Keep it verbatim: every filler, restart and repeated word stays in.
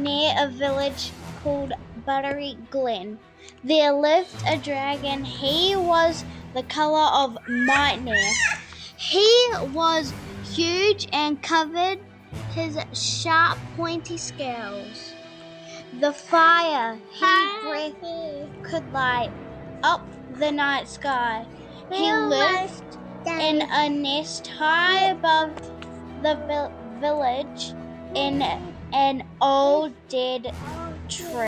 near a village called Buttery Glen. There lived a dragon. He was the colour of nightmare. He was huge and covered his sharp, pointy scales. The fire he breathed could light up the night sky. He lived in a nest high above the vil- village in an old dead tree.